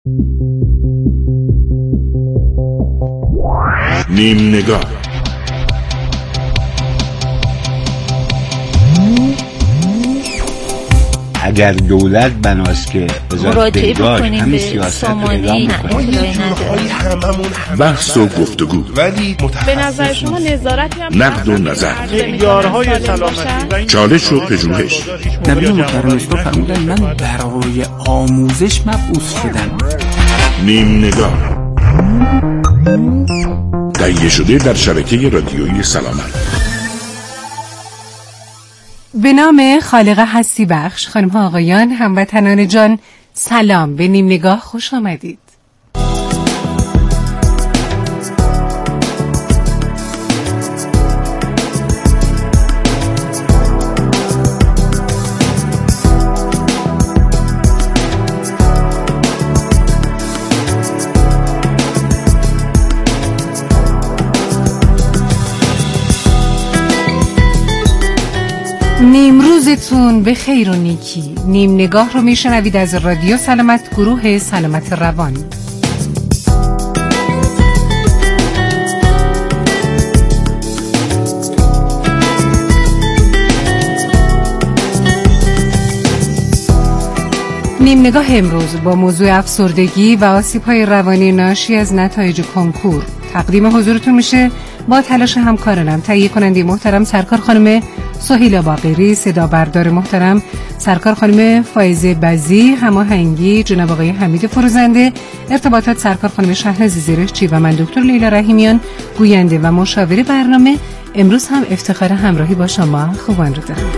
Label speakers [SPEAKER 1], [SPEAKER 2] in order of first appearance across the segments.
[SPEAKER 1] نیم نگاه.
[SPEAKER 2] اگر دولت بناست که
[SPEAKER 3] مراجعه بکنیم به سامانه
[SPEAKER 1] بحث و گفتگو،
[SPEAKER 4] ولی
[SPEAKER 5] به نظر شما نظارتی هم
[SPEAKER 1] نقد و نظر،
[SPEAKER 4] معیارهای سلامتی،
[SPEAKER 1] چالش و پژوهش.
[SPEAKER 6] نبی محترم اسلام فرمودن من برای آموزش مبعوث شدم.
[SPEAKER 1] نیم نگاه تهیه شده در شبکه رادیویی سلامت.
[SPEAKER 7] به نام خالق هستی بخش. خانم ها آقایان، هموطنان جان، سلام. به نیم نگاه خوش آمدید. نیمروزتون به خیر و نیکی. نیم نگاه رو میشنوید از رادیو سلامت، گروه سلامت روان. نیم نگاه امروز با موضوع افسردگی و آسیب‌های روانی ناشی از نتایج کنکور تقدیم حضورتون میشه با تلاش همکارانم. تهیه کننده محترم سرکار خانم سهیلا باقری، صدا بردار محترم سرکار خانم فائزه بزی، هماهنگی جناب آقای حمید فروزنده، ارتباطات سرکار خانم شهناز زیرشچی و من دکتر لیلا رحیمیان، گوینده و مشاور برنامه. امروز هم افتخار همراهی با شما خوبان رو دارم.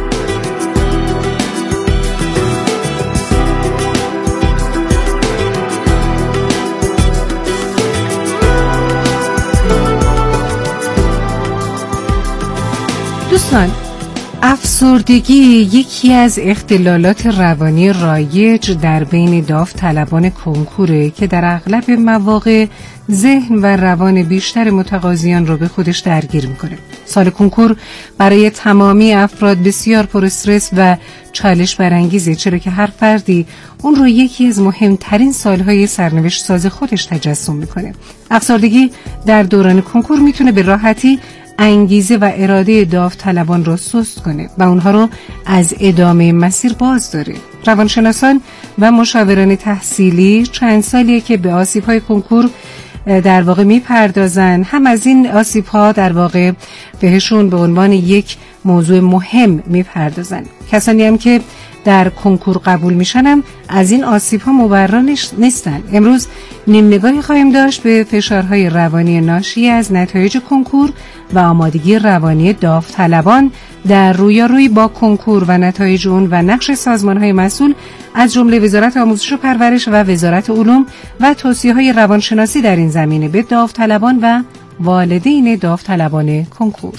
[SPEAKER 7] دوستان، افسردگی یکی از اختلالات روانی رایج در بین داوطلبان کنکوره که در اغلب مواقع ذهن و روان بیشتر متقاضیان رو به خودش درگیر میکنه. سال کنکور برای تمامی افراد بسیار پر استرس و چالش برانگیزه، چرا که هر فردی اون رو یکی از مهمترین سالهای سرنوشت ساز خودش تجسم میکنه. افسردگی در دوران کنکور میتونه به راحتی انگیزه و اراده داوطلبان را سست کنه و اونها رو از ادامه مسیر باز داره. روانشناسان و مشاوران تحصیلی چند سالیه که به آسیب‌های کنکور در واقع میپردازن. هم از این آسیب‌ها در واقع بهشون به عنوان یک موضوع مهم میپردازن. کسانی هم که در کنکور قبول میشنم از این آسیب‌ها مبرا نیستن. امروز نیم نگاهی خواهیم داشت به فشارهای روانی ناشی از نتایج کنکور و آمادگی روانی داوطلبان در رویارویی با کنکور و نتایج اون و نقش سازمان‌های مسئول از جمله وزارت آموزش و پرورش و وزارت علوم و توصیه‌های روانشناسی در این زمینه به داوطلبان و والدین داوطلبان کنکور.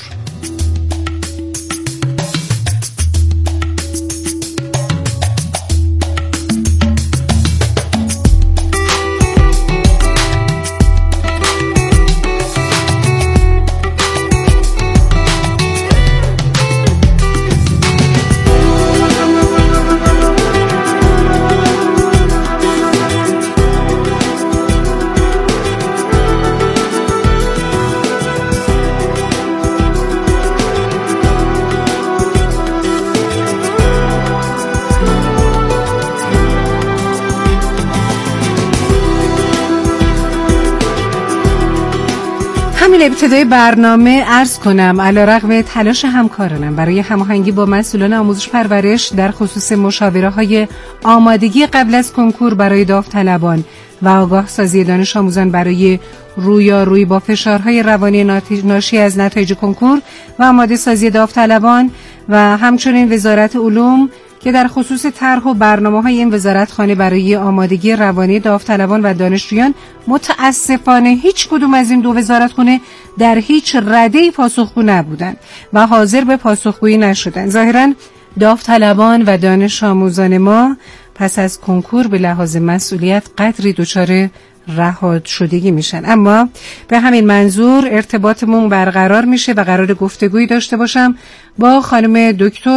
[SPEAKER 7] ابتدای برنامه عرض کنم علیرغم تلاش همکارانم برای هماهنگی با مسئولان آموزش پرورش در خصوص مشاوره‌های آمادگی قبل از کنکور برای داوطلبان و آگاه سازی دانش آموزان برای رویارویی با فشارهای روانی ناشی از نتایج کنکور و آماده سازی داوطلبان و همچنین وزارت علوم که در خصوص طرح و برنامه‌های این وزارتخانه برای آمادگی روانی داوطلبان و دانشجویان متاسفانه هیچ کدوم از این دو وزارتخانه در هیچ رده‌ای پاسخگو نبودند و حاضر به پاسخگویی نشدند. ظاهراً داوطلبان و دانش آموزان ما پس از کنکور به لحاظ مسئولیت قدری دچار رهاد شدگی میشن، اما به همین منظور ارتباطمون برقرار میشه و قرار گفتگویی داشته باشم با خانم دکتر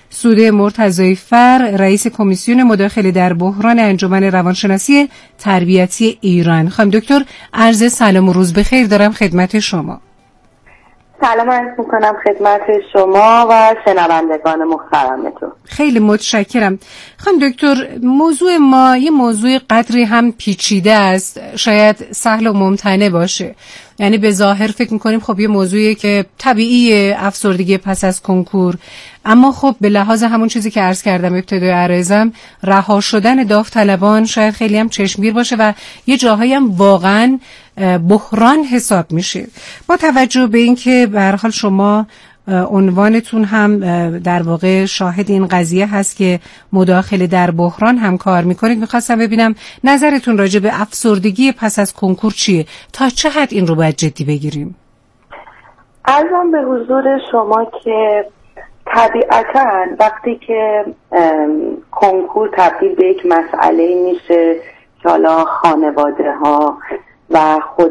[SPEAKER 7] سوده مرتضی فر، رئیس کمیسیون مداخله در بحران انجمن روانشناسی تربیتی ایران. خانم دکتر، عرض سلام و روز بخیر دارم خدمت شما.
[SPEAKER 8] سلام عرض میکنم خدمت شما و شنوندگان محترمتون.
[SPEAKER 7] خیلی متشکرم. خانم دکتر، موضوع ما یه موضوع قدری هم پیچیده است، شاید سهل و ممتنع باشه. یعنی به ظاهر فکر میکنیم خب یه موضوعیه که طبیعیه، افسردگی پس از کنکور، اما خب به لحاظ همون چیزی که عرض کردم ابتدای عرضم، رها شدن داوطلبان شاید خیلی هم چشمگیر باشه و یه جاهایی هم واقعا بحران حساب میشه. با توجه به اینکه به هر حال شما عنوانتون هم در واقع شاهد این قضیه هست که مداخله در بحران هم کار میکنید، میخواستم ببینم نظرتون راجع به افسردگی پس از کنکور چیه؟ تا چه حد این رو باید جدی بگیریم؟
[SPEAKER 8] عرضم به حضور شما که طبیعتاً وقتی که کنکور تبدیل به یک مسئله میشه که حالا خانواده ها و خود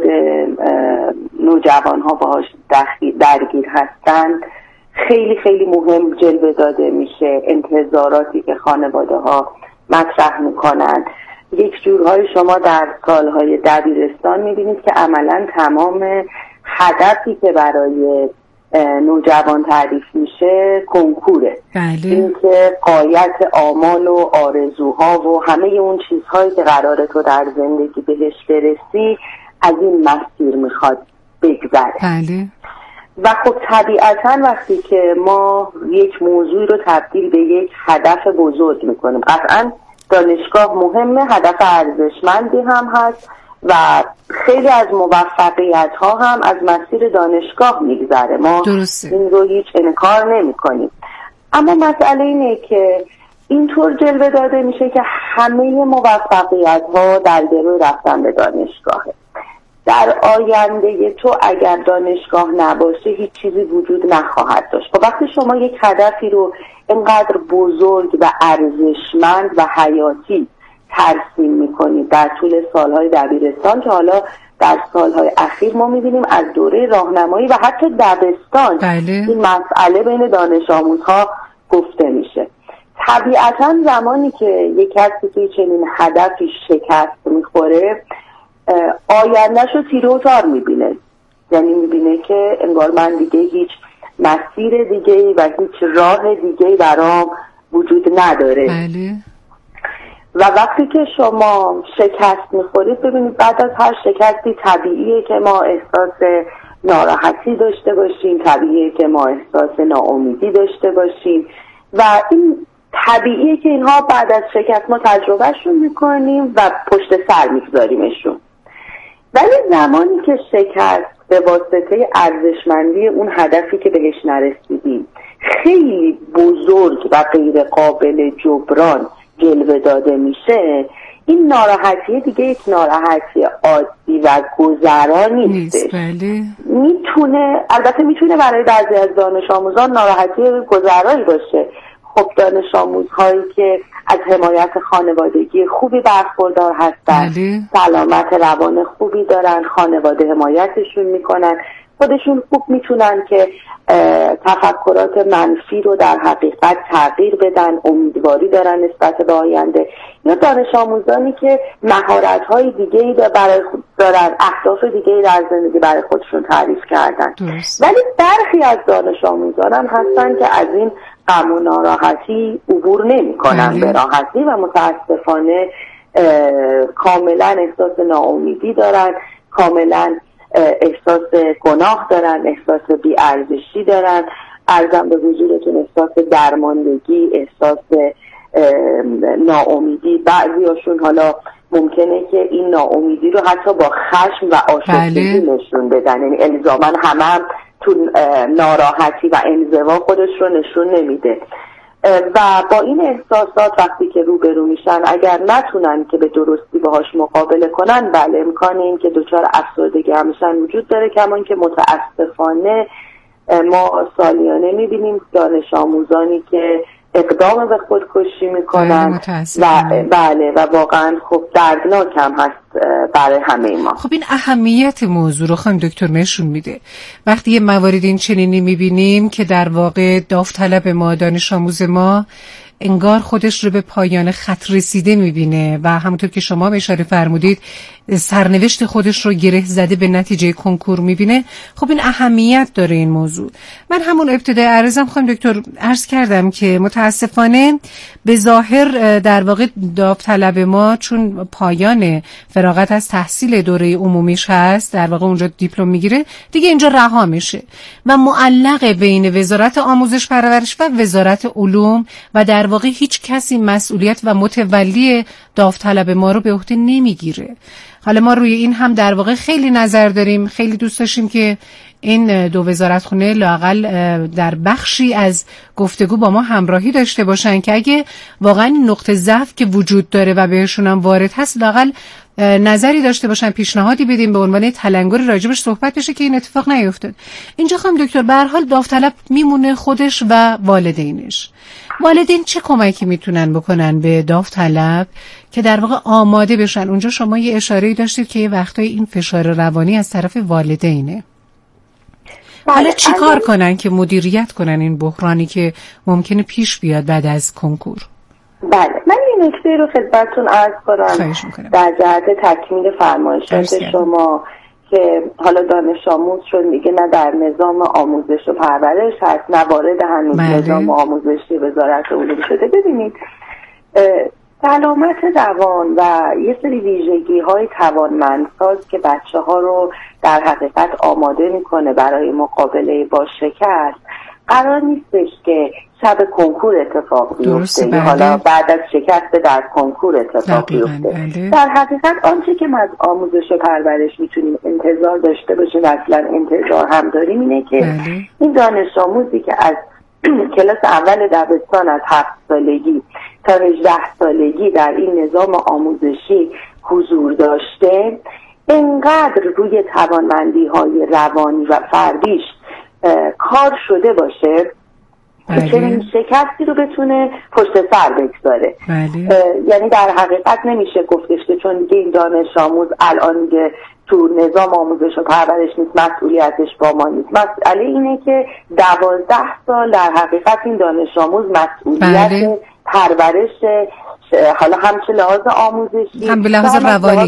[SPEAKER 8] نوجوان ها باهاش درگیر هستن، خیلی خیلی مهم جلوه داده میشه انتظاراتی که خانواده ها مطرح میکنن. یک جورهای شما در سالهای دبیرستان میبینید که عملا تمام هدفی که برای نوجوان تعریف میشه کنکوره.
[SPEAKER 7] بله.
[SPEAKER 8] این که غایت آمال و آرزوها و همه اون چیزهایی که قراره تو در زندگی بهش برسی از این مسیر میخواد بگذره.
[SPEAKER 7] بله.
[SPEAKER 8] و خب طبیعتا وقتی که ما یک موضوع رو تبدیل به یک هدف بزرگ میکنیم، قطعا دانشگاه مهمه، هدف ارزشمندی هم هست و خیلی از موفقیت ها هم از مسیر دانشگاه میگذره، ما
[SPEAKER 7] درسته.
[SPEAKER 8] این رو هیچ انکار نمی کنیم. اما مسئله اینه که اینطور جلوه داده میشه که همه موفقیت ها در گروه رفتن به دانشگاهه. در آینده تو اگر دانشگاه نباشه هیچ چیزی وجود نخواهد داشت. خب وقتی شما یک هدفی رو اینقدر بزرگ و ارزشمند و حیاتی ترسیم میکنید در طول سالهای دبیرستان، که حالا در سالهای اخیر ما میبینیم از دوره راهنمایی و حتی دبستان این مسئله بین دانش آموزها گفته میشه. طبیعتا زمانی که یک کسی که چنین هدفی شکست میخوره، آیندهش رو تیره و تار میبینه. یعنی میبینه که انگار من دیگه هیچ مسیر دیگه‌ای و هیچ راه دیگه‌ای برام وجود نداره.
[SPEAKER 7] بله.
[SPEAKER 8] و وقتی که شما شکست میخورید، ببینید بعد از هر شکستی طبیعیه که ما احساس ناراحتی داشته باشیم، طبیعیه که ما احساس ناامیدی داشته باشیم و این طبیعیه که اینها بعد از شکست ما تجربهشون میکنیم و پشت سر میگذاریمشون. ولی زمانی که شکست به واسطه ارزشمندی اون هدفی که بهش نرسیدیم خیلی بزرگ و غیر قابل جبران جلوه داده میشه، این ناراحتی دیگه یک ناراحتی عادی و گذرا نیستش.
[SPEAKER 7] بله.
[SPEAKER 8] البته میتونه برای بعضی از دانش آموزان ناراحتی گذرایی باشه. خب دانش آموزهایی که از حمایت خانوادگی خوبی برخوردار هستن، سلامت روان خوبی دارن، خانواده حمایتشون میکنن، خودشون خوب میتونن که تفکرات منفی رو در حقیقت تغییر بدن، امیدواری دارن نسبت به آینده، یا دانش آموزانی که مهارت‌های دیگه‌ای دارن، اهداف دیگه‌ای در زندگی برای خودشون تعریف کردن. ولی برخی از دانش آموزان هم هستن که از این غم و ناراحتی عبور نمی‌کنن به راحتی و متاسفانه کاملا احساس ناامیدی دارن، کاملا احساس گناه دارن، احساس بی‌ارزشی دارن، عرضم به حضورتون احساس درماندگی، احساس ناامیدی. بعضیاشون حالا ممکنه که این ناامیدی رو حتی با خشم و آشفتگی نشون بدن، یعنی الزاماً هم تو ناراحتی و انزوا خودش رو نشون نمیده. و با این احساسات وقتی که روبرو میشن، اگر نتونن که به درستی باهاش مقابله کنن، بله امکان این که دچار افسردگی هم بشن وجود داره. کما اینکه متاسفانه ما سالیانه میبینیم دانش آموزانی که اقدام به خودکشی میکنن و واقعا خب دردناک هم هست برای همه ما.
[SPEAKER 7] خب این اهمیت موضوع رو خانم دکتر نشون میده. وقتی یه موارد این چنینی میبینیم که در واقع داوطلب ما، دانش آموز ما انگار خودش رو به پایان خط رسیده میبینه و همونطور که شما اشاره فرمودید سرنوشت خودش رو گره زده به نتیجه کنکور میبینه. خب این اهمیت داره این موضوع. من همون ابتدای عرضم خانم دکتر عرض کردم که متاسفانه به ظاهر در واقع داوطلب ما چون پایان فراغت از تحصیل دوره عمومیش هست، در واقع اونجا دیپلم میگیره، دیگه اینجا رها میشه و معلق بین وزارت آموزش پرورش و وزارت علوم و در واقع هیچ کسی مسئولیت و متولی داوطلب ما رو به عهده نمیگیره. حالا ما روی این هم در واقع خیلی نظر داریم، خیلی دوست داشتیم که این دو وزارتخونه لااقل در بخشی از گفتگو با ما همراهی داشته باشن که اگه واقعا نقطه ضعف که وجود داره و بهشون هم وارد هست لااقل نظری داشته باشن، پیشنهادی بدیم به عنوان تلنگری راجبش صحبت بشه که این اتفاق نیفتاد. اینجا خانم دکتر به هر حال داوطلب میمونه خودش و والدینش. والدین چه کمکی میتونن بکنن به داوطلب که در واقع آماده بشن؟ اونجا شما یه اشاره‌ای داشتید که یه وقتایی این فشار روانی از طرف والدینه. حالا چی کار کنن که مدیریت کنن این بحرانی که ممکنه پیش بیاد بعد از کنکور؟
[SPEAKER 8] بله، من این نکته رو خدمتتون عرض کنم در جهت تکمیل فرمایشات شما که حالا دانش آموز چون دیگه نه در نظام آموزش و پرورش هست نه وارد هنوز نظام آموزشی وزارت علوم شده. ببینید سلامت روان و یه سری ویژگی های توانمندساز که بچه ها رو در حقیقت آماده میکنه برای مقابله با شکست قرار نیستش که شب کنکور اتفاق بیفته یا حالا بعد از شکست در کنکور اتفاق بیفته. در حقیقت آنچه که ما از آموزش و پرورش میتونیم انتظار داشته باشیم و اصلا انتظار هم داریم اینه که این دانش آموزی که از کلاس اول دبستان از 7 سالگی تا 18 سالگی در این نظام آموزشی حضور داشته انقدر روی توانمندی های روانی و فردیش کار شده باشه که چنین شکستی رو بتونه پشت سر بگذاره. یعنی در حقیقت نمیشه گفتش که چون دیگه این دانش آموز الان دیگه تو نظام آموزش و پرورش نیست مسئولیتش با ما نیست. مسئله اینه که 12 سال در حقیقت این دانش آموز مسئولیت پرورش حالا هم چه لحاظ آموزشی
[SPEAKER 7] هم به لحاظ روانی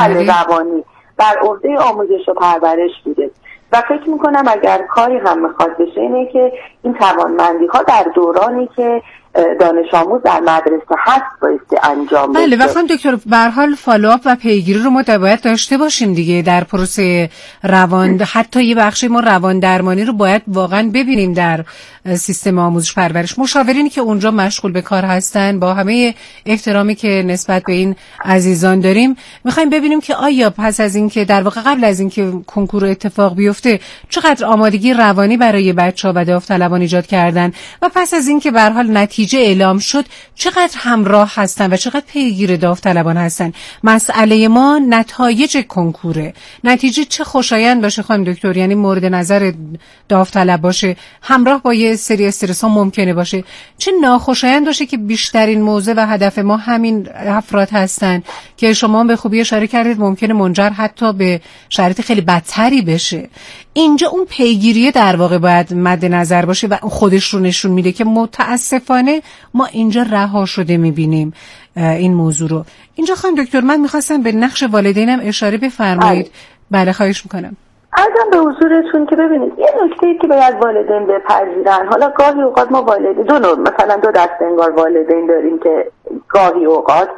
[SPEAKER 8] روانی بر عهده آموزش و پرورش بوده و فکر میکنم اگر کاری هم میخواد بشه اینه که این توانمندی ها در دورانی که دانش آموز در مدرسه هست بایستی انجام بشه.
[SPEAKER 7] بله و خانم دکتر به هر حال فالوآپ و پیگیری رو ما باید داشته باشیم دیگه در پروسه روان. حتی یه بخشی ما روان درمانی رو باید واقعا ببینیم در سیستم آموزش پرورش. مشاورینی که اونجا مشغول به کار هستن با همه احترامی که نسبت به این عزیزان داریم میخوایم ببینیم که آیا پس از این که در واقع قبل از این که کنکور اتفاق بیفته چقدر آمادگی روانی برای بچه‌ها و داوطلبان ایجاد کردن و پس از این که به هر حال نتیجه اعلام شد چقدر همراه هستن و چقدر پیگیر داوطلبان هستن. مسئله ما نتایج کنکوره. نتیجه چه خوشایند باشه خانم دکتر، یعنی مورد نظر داوطلب باشه، همراه با یه سری استرس ها ممکنه باشه، چه ناخوشایند باشه که بیشترین موضوع و هدف ما همین افراد هستن که شما به خوبی اشاره کردید ممکنه منجر حتی به شرایط خیلی بدتری بشه. اینجا اون پیگیری در واقع باید مد نظر باشه و خودش رو نشون میده که متاسفانه ما اینجا رها شده میبینیم این موضوع رو. اینجا خانم دکتر من میخواستم به نقش والدینم اشاره بفرمایید. بله خواهش میکنم.
[SPEAKER 8] ازم به حضورتون که ببینید یه نکته‌ای که باید والدین بپذیرن، حالا گاهی اوقات ما والدین دو نوع مثلا دو دسته انگار والدین داریم که گاهی اوقات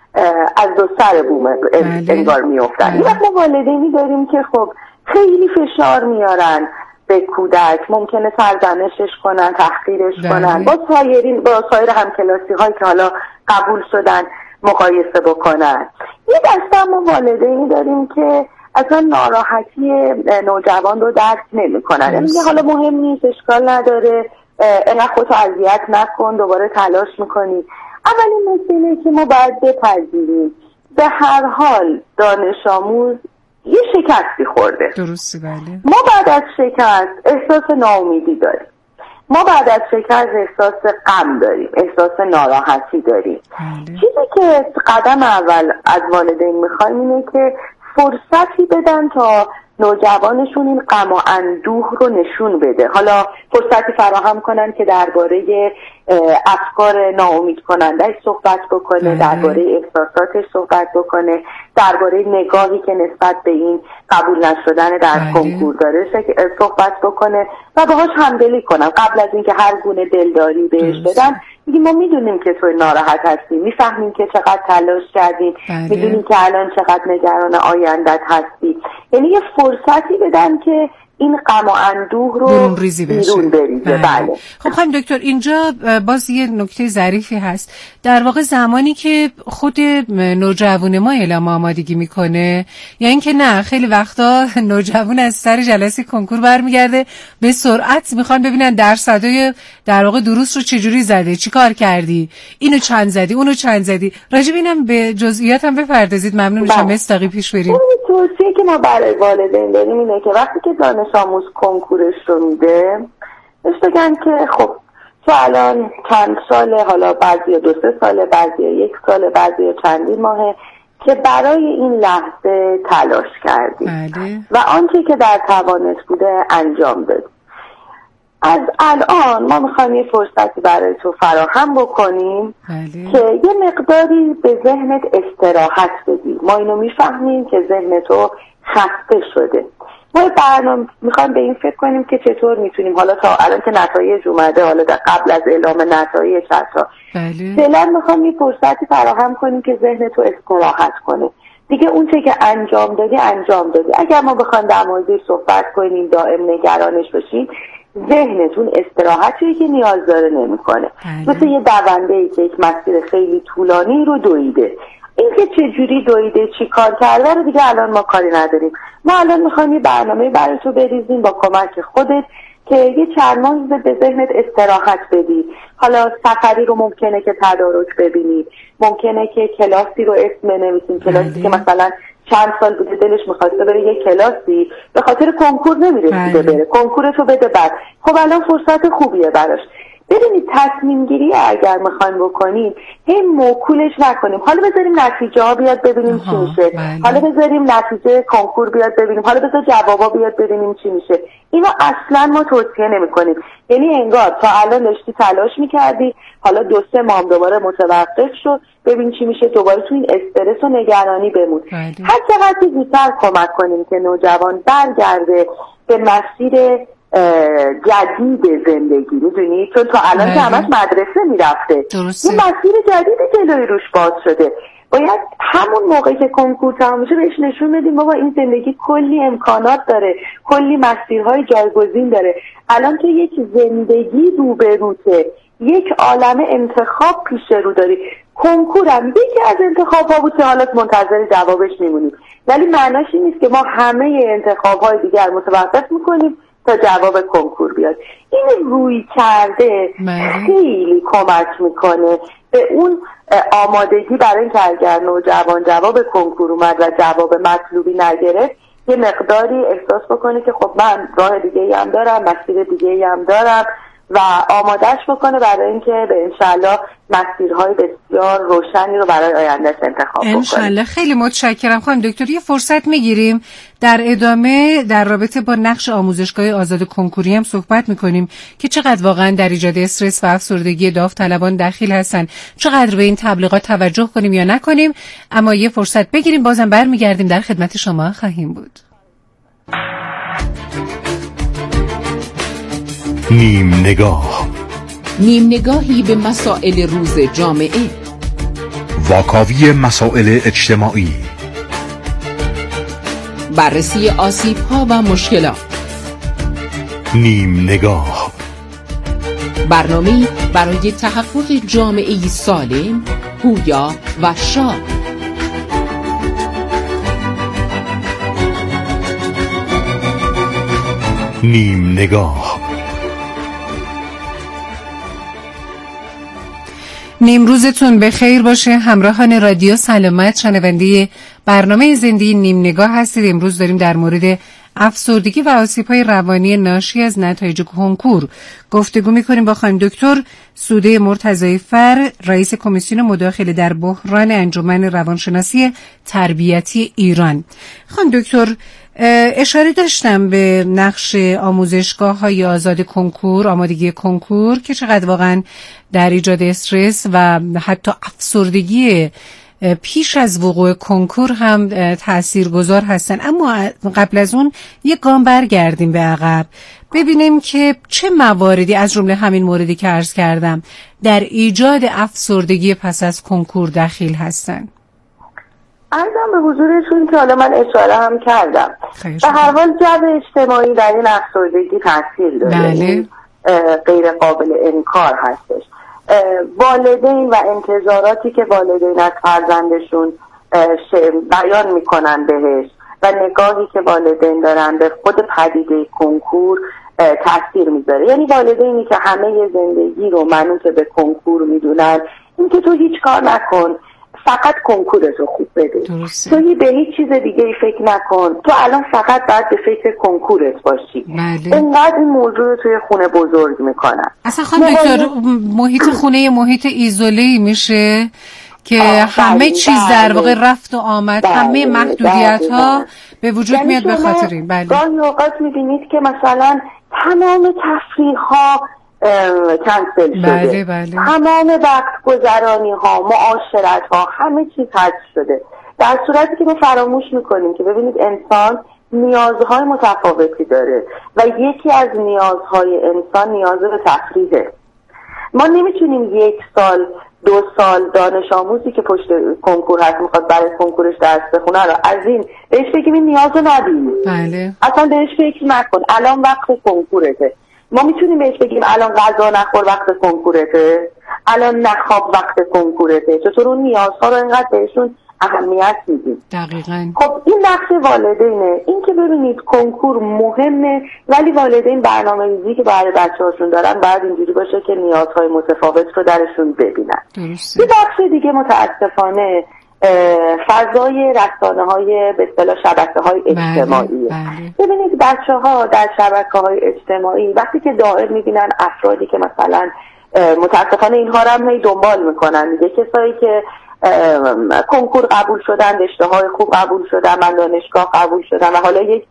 [SPEAKER 8] از دو سر بوم انگار میافتن. ما والدینی داریم که خب خیلی فشار میارن به کودک، ممکنه سرزنشش کنن، تحقیرش کنن، با سایر همکلاسی هایی که حالا قبول شدن مقایسه بکنن. یه دسته ما والدینی داریم که اصلا ناراحتی نوجوان رو درک نمی کنن، یعنی حالا مهم نیست، اشکال نداره، اینقدر خودتو اذیت نکن، دوباره تلاش میکنی. اولین مسئله که ما باید بپذیریم به هر حال دانش آموز یه شکستی خورده.
[SPEAKER 7] درسته. بله.
[SPEAKER 8] ما بعد از شکست احساس ناامیدی داریم ما بعد از شکست احساس غم داریم، احساس ناراحتی داریم. چیزی که قدم اول از والدین میخوایم اینه که فرصتی بدن تا نوجوانشون این غم و اندوه رو نشون بده. حالا فرصتی فراهم کنن که درباره افکار ناامید کننده‌اش صحبت بکنه، درباره احساساتش صحبت بکنه، درباره نگاهی که نسبت به این قبول نشدن در کنکور داره صحبت بکنه و باهاش همدلی کنن. قبل از اینکه هر گونه دلداری بهش بدن میگیم ما میدونیم که تو ناراحت هستی، میفهمیم که چقدر تلاش کردیم، میدونیم که الان چقدر نگران آیندت هستی. یعنی یه فرصتی بدن که این غم و اندوه رو بیرون بریزه. بله.
[SPEAKER 7] خب خانم دکتر، اینجا باز یه نکته ظریفی هست. در واقع زمانی که خود نوجوان ما اعلام آمادگی میکنه یا اینکه نه، خیلی وقتا نوجوان از سر جلسه کنکور برمیگرده به سرعت میخوان ببینن درصدای در واقع دروس رو چجوری زده، چیکار کردی، اینو چند زدی، اونو چند زدی. راجب اینم به جزئیات هم بپردازید، ممنون میشم. مستقی پیش بریم.
[SPEAKER 8] توصیه که ما برای والدین داریم اینه که وقتی که دانش آموز کنکورش رو میده بهش بگن که خب تو الان چند ساله، حالا بعضی 2-3 ساله، بعضی 1 ساله، بعضی چندین ماهه که برای این لحظه تلاش کردی و آنچه که در توانت بوده انجام دادی. از الان ما میخوایم یه فرصتی برای تو فراهم بکنیم که یه مقداری به ذهنت استراحت بدی. ما اینو میفهمیم که ذهن تو خسته شده. ما برنامه میخوایم به این فکر کنیم که چطور میتونیم حالا تا الان که نتایج اومده، حالا قبل از اعلام نتایج حتی فعلا میخوایم یه فرصتی فراهم کنیم که ذهن تو استراحت کنه. دیگه اون چه که انجام دادی انجام دادی. اگر ما بخوایم در موردش صحبت کنیم، دائم نگرانش باشیم، ذهنتون استراحتی که نیاز داره نمیکنه. مثل یه دونده‌ای که یک مسیر خیلی طولانی رو دویده. این که چجوری دویده، چی کار کرده رو دیگه الان ما کاری نداریم. ما الان میخوایم یه برنامه برای تو بریزیم با کمک خودت که یه چند ماه به ذهنت استراحت بدی. حالا سفری رو ممکنه که تدارک ببینی، ممکنه که کلاسی رو اسم بنویسیم، کلاسی که مثلا چند سال بوده دلش می‌خواسته بره یه کلاسی، به خاطر کنکور نمیرسیده بره، کنکورشو بده بعد. خب الان فرصت خوبیه براش. ببینید تصمیم گیری اگر میخوایم بکنیم هی موکولش نکنیم. حالا بذاریم نتیجه ها بیاد ببینیم چی میشه، حالا بذاریم نتیجه کنکور بیاد ببینیم، حالا بذار جوابا بیاد ببینیم چی میشه. اینو اصلا ما توصیه نمیکنیم. یعنی انگار تا الان داشتی تلاش میکردی، حالا 2-3 ماه دوباره متوقف شد، ببین چی میشه، دوباره تو این استرس و نگرانی بمون. هر چقدر زودتر کمک کنیم که نوجوان برگرده به مسیر جدید زندگی، میدونی، چون تا الان که همش مدرسه میرفته، این مسیر جدید جلوی روش باز شده. باید همون موقعی که کنکور تمام میشه بهش نشون بدیم بابا این زندگی کلی امکانات داره، کلی مسیرهای جایگزین داره. الان تو یک زندگی روبروته، یک عالمه انتخاب پیش رو داری. کنکورم یکی از انتخاب‌ها بود که حالا منتظر جوابش میمونیم، ولی معناش این نیست که ما همه انتخاب‌های دیگر متوقف میکنیم تا جواب کنکور بیاد. این روی کرده خیلی کمک میکنه به اون آمادگی برای اینکه اگر نوجوان جواب کنکور اومد و جواب مطلوبی نگرفت یه مقداری احساس بکنه که خب من راه دیگه‌ای هم دارم، مسیر دیگه‌ای هم دارم و آمادهش بکنه برای اینکه به انشالله مسیرهای بسیار روشنی رو برای آیندهش انتخاب بکنه.
[SPEAKER 7] انشالله. خیلی متشکرم خانم دکتر. یه فرصت میگیریم در ادامه در رابطه با نقش آموزشگاه آزاد کنکوری هم صحبت میکنیم که چقدر واقعا در ایجاد استرس و افسردگی داوطلبان دخیل هستن، چقدر به این تبلیغات توجه کنیم یا نکنیم. اما یه فرصت بگیریم، بازم برمیگردیم در خدمت شما خواهیم بود.
[SPEAKER 1] نیم نگاه،
[SPEAKER 9] نیم نگاهی به مسائل روز جامعه،
[SPEAKER 1] واکاوی مسائل اجتماعی،
[SPEAKER 9] بررسی آسیب‌ها و مشکلات.
[SPEAKER 1] نیم نگاه،
[SPEAKER 9] برنامه‌ای برای تحقق جامعه‌ای سالم، پویا و شاد.
[SPEAKER 1] نیم نگاه.
[SPEAKER 7] نیمروزتون به خیر باشه. همراهان رادیو سلامت، شنونده برنامه زنده نیم نگاه هستید. امروز داریم در مورد افسردگی و آسیب‌های روانی ناشی از نتایج کنکور گفتگو می‌کنیم با خانم دکتر سوده مرتضی فر، رئیس کمیسیون مداخله در بحران انجمن روانشناسی تربیتی ایران. خانم دکتر، اشاره داشتم به نقش آموزشگاه‌های آزاد کنکور، آمادگی کنکور که چقدر واقعا در ایجاد استرس و حتی افسردگی پیش از وقوع کنکور هم تاثیرگذار هستن. اما قبل از اون یک گام برگردیم به عقب، ببینیم که چه مواردی از جمله همین موردی که عرض کردم در ایجاد افسردگی پس از کنکور دخیل هستن.
[SPEAKER 8] عرضم به حضورشون که حالا من اشاره هم کردم به هر حال جو اجتماعی در این افسردگی تاثیر داره.
[SPEAKER 7] بله.
[SPEAKER 8] غیر قابل انکار هستش. والدین و انتظاراتی که والدین از فرزندشون بیان میکنن بهش و نگاهی که والدین دارن به خود پدیده کنکور تاثیر میذاره. یعنی والدینی که همه زندگی رو منوط به کنکور میدونن، این که تو هیچ کار نکن، فقط کنکورتو خوب بده، تو به هیچ چیز دیگه ای فکر نکن، تو الان فقط باید به فکر کنکورت باشی.
[SPEAKER 7] بله.
[SPEAKER 8] اینقدر این موضوع رو توی خونه بزرگ میکنن.
[SPEAKER 7] اصلا خانم دکتر محیط خونه محیط ایزوله‌ای میشه که همه چیز در واقع رفت و آمد، همه محدودیت ها به وجود میاد به خاطر این. بله.
[SPEAKER 8] گاهی اوقات میبینید که مثلا تمام تفریح ها کنسل شده.
[SPEAKER 7] بله.
[SPEAKER 8] تمام وقت گذرانی ها، معاشرت ها، همه چیز حذف شده، در صورتی که ما فراموش میکنیم که ببینید انسان نیازهای متفاوتی داره و یکی از نیازهای انسان نیاز به تفریحه. ما نمیتونیم 1 سال 2 سال دانش آموزی که پشت کنکور هست میخواد برای کنکورش درس بخونه رو از این بهش بگیم این نیاز رو نداری.
[SPEAKER 7] بله.
[SPEAKER 8] اصلا بهش فکر نکن، الان وقت کنکورته. ما میتونیم بهش بگیم الان غذا نخور وقت کنکورته، الان نخواب وقت کنکورته. چطور اون نیازها رو اینقدر بهشون اهمیت میدیم؟
[SPEAKER 7] دقیقاً.
[SPEAKER 8] خب این نقش والدینه. این که ببینید کنکور مهمه، ولی والدین برنامه‌ریزی که برای بچه‌هاشون دارن باید اینجوری باشه که نیازهای متفاوت رو درشون ببینن.
[SPEAKER 7] درسته.
[SPEAKER 8] یه بخش دیگه متاسفانه فضای رسانه‌های به اصطلاح شبکه‌های اجتماعی.
[SPEAKER 7] بله.
[SPEAKER 8] ببینید بچه‌ها در شبکه‌های اجتماعی وقتی که دائم می‌بینن افرادی که مثلا متاسفانه اینها رو هم دنبال می‌کنن، دیگه کسایی که کنکور قبول شدن، رشته‌های خوب قبول شدن، من دانشگاه قبول شدن و حالا یک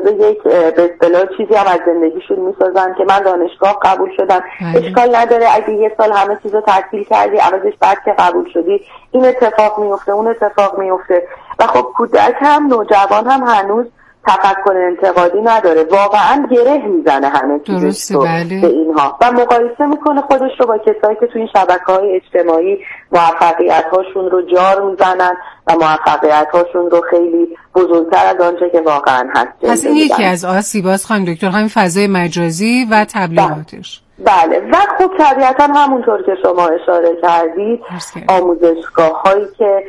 [SPEAKER 8] به اصطلاح چیزی هم از زندگیشون میسازن که من دانشگاه قبول شدم. اشکال نداره اگه 1 سال همه چیزو تعطیل کردی، عوضش بعد که قبول شدی این اتفاق میفته اون اتفاق میفته. و خب کودک هم نوجوان هم هنوز تفکر انتقادی نداره، واقعا گره میزنه همه چیزش رو به اینها و مقایسه میکنه خودش رو با کسایی که تو این شبکه‌های اجتماعی موفقیت‌هاشون رو جار میزنن و موفقیت‌هاشون رو خیلی بزرگتر از آنچه که واقعا هست.
[SPEAKER 7] پس این یکی از آسیباست خانم دکتر، همین فضای مجازی و تبلیغاتش.
[SPEAKER 8] بله. و خب طبیعتا همونطور که شما اشاره کردید آموزشگاه‌هایی که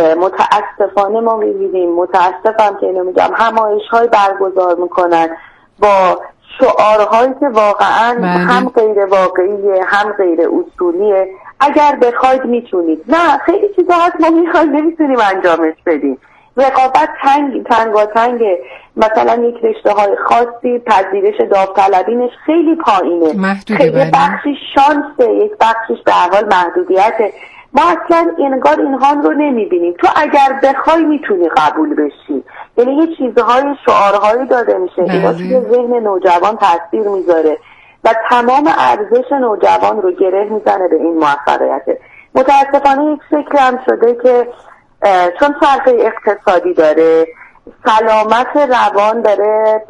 [SPEAKER 8] متاسفانه ما می‌بینیم، متاسفم که اینو میگم، همایش‌های برگزار میکنن با شعارهایی که واقعا هم غیر واقعیه هم غیر اصولیه. اگر بخواید میتونید، نه خیلی چیزا هست ما نمیتونیم انجامش بدیم. رقابت تنگاتنگ، مثلا یک رشته‌های خاصی پذیرش داوطلبینش خیلی پایینه، خیلی بخشی شانسه، یک بخشیش به هر حال محدودیته. ما اصلا انگار اینها رو نمیبینیم. تو اگر بخوای میتونی قبول بشی، یعنی یه چیزهای شعارهایی داده میشه اینا توی ذهن نوجوان تاثیر میذاره و تمام ارزش نوجوان رو گره میزنه به این موفقیته. متاسفانه یک فکر هم شده که چون صرفه اقتصادی داره، سلامت روان داره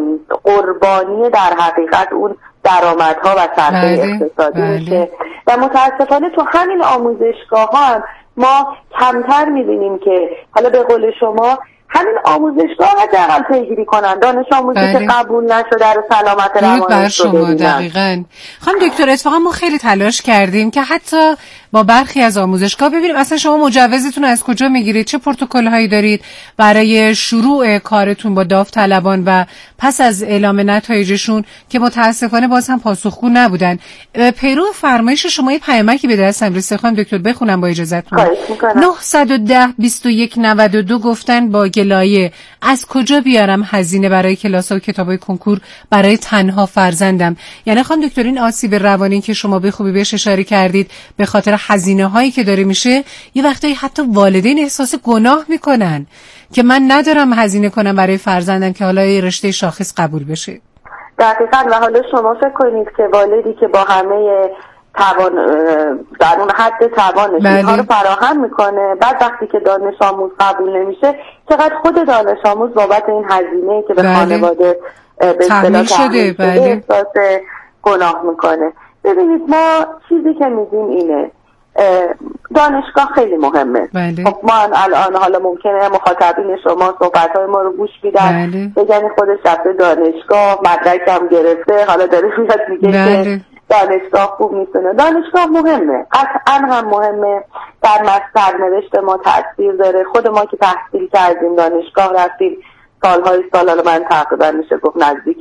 [SPEAKER 8] قربانی در حقیقت اون درآمدها و صرفه اقتصادی میشه و متاسفانه تو همین آموزشگاه ها هم ما کمتر میبینیم که حالا به قول شما همین آموزشگاه حداقل پیگیری کنن دانش آموزی که قبول نشده رو سلامت روانش رو ببینن.
[SPEAKER 7] دقیقاً. خانم دکتر اتفاقا ما خیلی تلاش کردیم که حتی با برخی از آموزشگاه ببینیم اصلا شما مجوزتون از کجا میگیرید، چه پروتکل هایی دارید برای شروع کارتون با داوطلبان و پس از اعلام نتایجشون که متاسفانه باز هم پاسخگو نبودن. پیرو فرمایش شما یه پیامکی به دستم رسید خانم دکتر، بخونم با اجازهتون. 910 2192 گفتن با لایه از کجا بیارم هزینه برای کلاس و کتابای کنکور برای تنها فرزندم؟ یعنی خانم دکتر این آسیب روانی که شما به خوبی بهش اشاره کردید به خاطر هزینه هایی که داره میشه، یه وقتایی حتی والدین احساس گناه میکنن که من ندارم هزینه کنم برای فرزندم که حالا یه رشته شاخص قبول بشه.
[SPEAKER 8] دقیقاً. و حالا شما فکر کنید که والدی که با همه توان در اون حد توانش اینها رو فراهم میکنه، بعد وقتی که دانش آموز قبول نمیشه چقدر خود دانش آموز بابت این هزینه‌ای که به خانواده به اصطلاح تحمیل شده احساس گناه میکنه. ببینید ما چیزی که میگیم اینه، دانشگاه خیلی مهمه. خب ما الان حالا ممکنه مخاطبین شما صحبت‌های ما رو گوش میدن بگن خودش رفته دانشگاه، مدرک هم گرفته، حالا داره میاد میگه که دانشگاه خوب میتونه. دانشگاه مهمه، قطعا هم مهمه، در سرنوشت ما تاثیر داره. خود ما که تحصیل کردیم دانشگاه رفتیم سالهای سال، حالا من تقریبا میشه گفت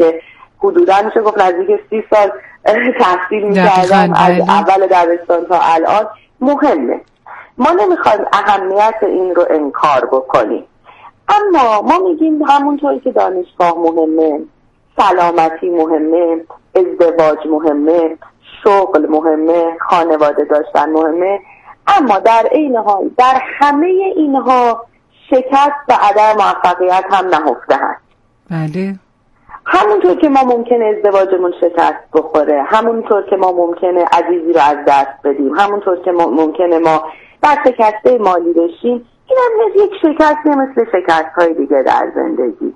[SPEAKER 8] نزدیک 30 سال تحصیل میکردم از اول دبستان تا الان. مهمه، ما نمیخوایم اهمیت این رو انکار بکنیم، اما ما میگیم همونطوری که دانشگاه مهمه، سلامتی مهمه، ازدواج مهمه، شغل مهمه، خانواده داشتن مهمه، اما در عین حال در همه اینها شکست و عدم موفقیت هم نهفته هست.
[SPEAKER 7] بله.
[SPEAKER 8] همونطور که ما ممکنه ازدواجمون شکست بخوره، همونطور که ما ممکنه عزیزی رو از دست بدیم، همونطور که ممکنه ما در شکسته مالی بشیم، این هم یک شکست مثل شکست های دیگه در زندگی.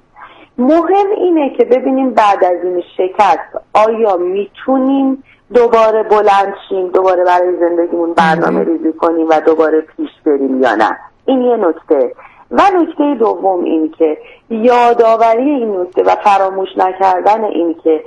[SPEAKER 8] مهم اینه که ببینیم بعد از این شکست آیا میتونیم دوباره بلند شیم، دوباره برای زندگیمون برنامه ریزی کنیم و دوباره پیش بریم یا نه. این یه نکته. و نکته دوم این که یادآوری این نکته و فراموش نکردن این که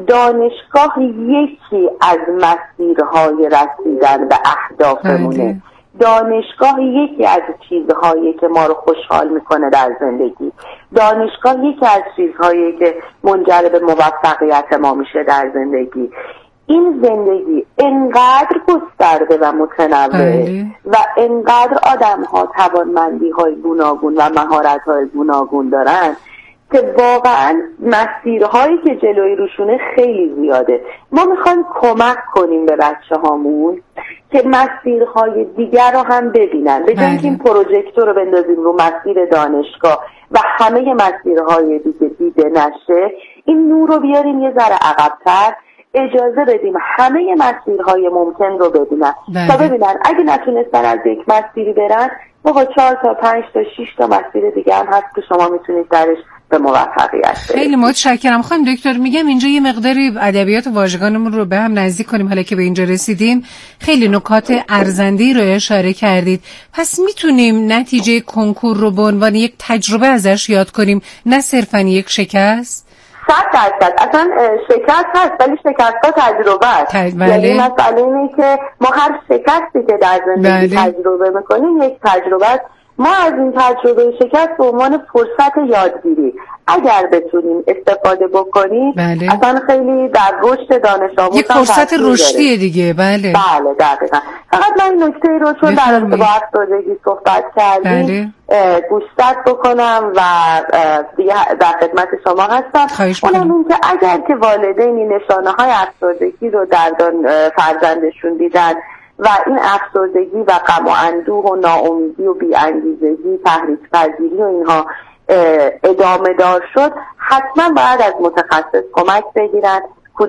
[SPEAKER 8] دانشگاه یکی از مسیرهای رسیدن به اهدافمونه. دانشگاه یکی از چیزهایی که ما رو خوشحال میکنه در زندگی. دانشگاه یکی از چیزهایی که منجر به موفقیت ما میشه در زندگی. این زندگی انقدر گسترده و متنوع و انقدر آدم ها توانمندی های گوناگون و مهارت های گوناگون دارن که واقعا مسیرهایی که جلوی روشونه خیلی زیاده. ما میخوایم کمک کنیم به بچه هامون که مسیرهای دیگر رو هم ببینن، به جای اینکه این پروژکتور رو بندازیم رو مسیر دانشگاه و همه مسیرهای دیگه دیده نشه، این نور رو بیاریم یه ذره عقب‌تر، اجازه بدیم همه مسیرهای ممکن رو ببینن تا ببینن اگه نتونستن از یک مسیری برن، موقع 4 تا 5 تا 6 تا مسیر دیگه هم هست که شما میتونید درش به موفقیت برسید.
[SPEAKER 7] خیلی متشکرم خانم دکتر. میگم اینجا یه مقداری ادبیات و واژگانمون رو به هم نزدیک کنیم. حالا که به اینجا رسیدیم خیلی نکات ارزنده‌ای رو اشاره کردید. پس میتونیم نتیجه کنکور رو به عنوان یک تجربه ازش یاد کنیم، نه صرفاً یک شکست؟
[SPEAKER 8] 100%. اصلا شکست هست ولی شکست ها تجربه است. یعنی مسئله اینه که ما هر شکستی که در زندگی تجربه میکنیم یک تجربه است. ما از این تجربه شکست به عنوان فرصت یادگیری اگر بتونیم استفاده بکنیم اصلا خیلی در رشد دانش آموز
[SPEAKER 7] یک فرصت رشدی دیگه. بله
[SPEAKER 8] دقیقا. فقط من این نکته رو چون در رابطه با افسردگی صحبت کردیم گوشزد بکنم و دیگه در خدمت شما هستم. اونم این که اگر که والدینی نشانه های افسردگی رو در فرزندشون دیدن و این افسردگی و غم و اندوه و ناامیدی و بی‌انگیزگی، تحریک پذیری و اینها ادامه دار شد، حتما باید از متخصص کمک بگیرن،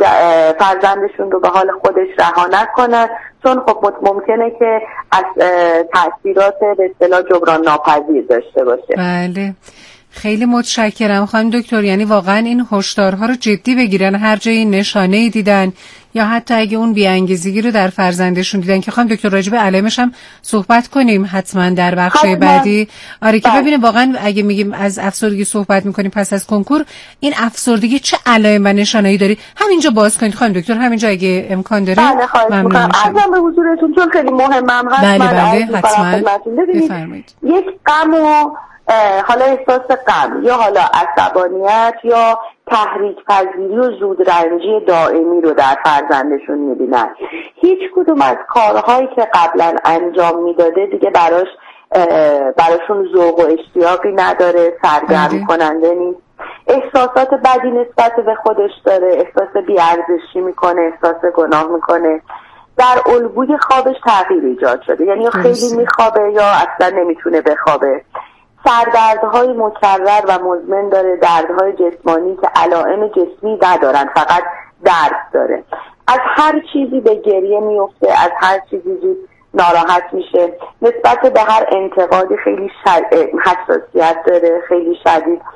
[SPEAKER 8] فرزندشون رو به حال خودش رها نکنن، چون خب ممکنه که از تأثیرات به اصطلاح جبران ناپذیر داشته باشه.
[SPEAKER 7] بله خیلی متشکرم خانم دکتر. یعنی واقعا این هشدارها رو جدی بگیرن هر جایی نشانه‌ای دیدن یا حتی اگه اون بی‌انگیزگی رو در فرزندشون دیدن که خانم دکتر راجع به علائمش هم صحبت کنیم حتما در بخش بعدی. آره که ببینیم واقعا اگه میگیم از افسردگی صحبت میکنیم پس از کنکور این افسردگی چه علائم و نشانه‌ای داره، همینجا باز کنید خانم دکتر، همینجا اگه امکان داره.
[SPEAKER 8] ممنون میشم. به حضورتون چون خیلی مهمم هست.
[SPEAKER 7] بله حتما
[SPEAKER 8] بفرمایید. یک غم و حالا احساس غم یا حالا عصبانیت یا تحریک پذیری و زودرنجی دائمی رو در فرزندشون میبینن. هیچ کدوم از کارهایی که قبلا انجام میداده دیگه براش براشون ذوق و اشتیاقی نداره، سرگرم کننده نیست، احساسات بدی نسبت به خودش داره، احساس بی‌ارزشی میکنه، احساس گناه میکنه. در الگوی خوابش تغییر ایجاد شده، یعنی خیلی میخوابه یا اصلا نمیتونه بخوابه. سردردهای مکرر و مزمن داره، دردهای جسمانی که علائم جسمی ندارن، فقط درد داره. از هر چیزی به گریه میفته، از هر چیزی ناراحت میشه، نسبت به هر انتقادی خیلی حساسیت داره، خیلی شدید